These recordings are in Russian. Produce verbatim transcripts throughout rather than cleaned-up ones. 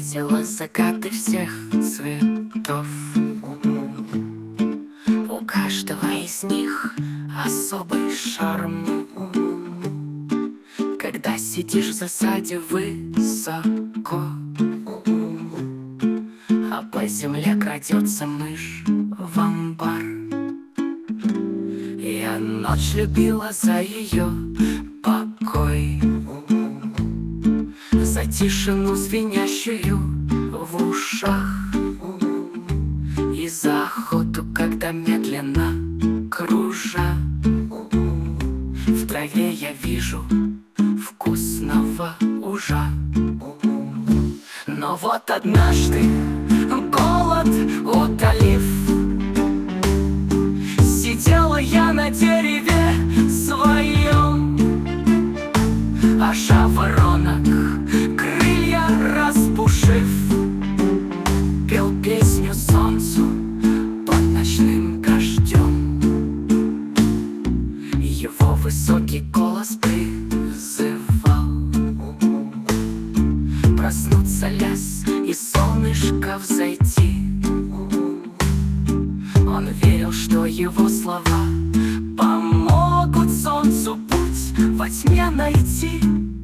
встретила закаты всех цветов. У каждого из них особый шарм. Когда сидишь в засаде высоко, а по земле крадется мышь в амбар. Я ночь любила за ее покой, за тишину звенящую в ушах, и за охоту, когда медленно кружа в траве я вижу вкусного ужа. Но вот однажды, голод утолив, сидела я на дереве своем, а жаворонок, крылья распушив, пел песню солнцу под ночным дождем. Его высокий голос призывал проснуться лес и солнышко взойти. Он верил, что его слова помогут солнцу путь во тьме найти.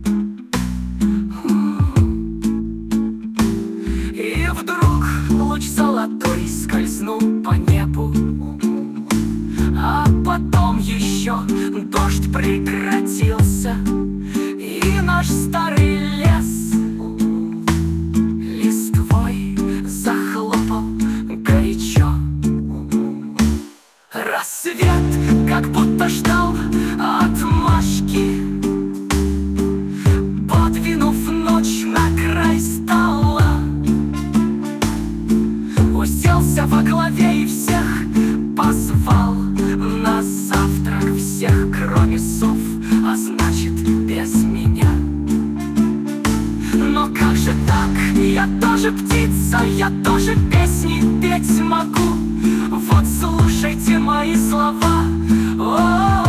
И вдруг луч золотой скользнул по небу, а потом еще дождь прекратился, и наш старый лес листвой захлопал горячо. Рассвет как будто ждал отмашки, подвинув ночь на край стола, уселся во главе и всех позвал на завтрак, всех, кроме сов, а значит, без меня. Но как же так? Я тоже птица, я тоже песни петь могу. Вот слушайте мои слова. О-о-о!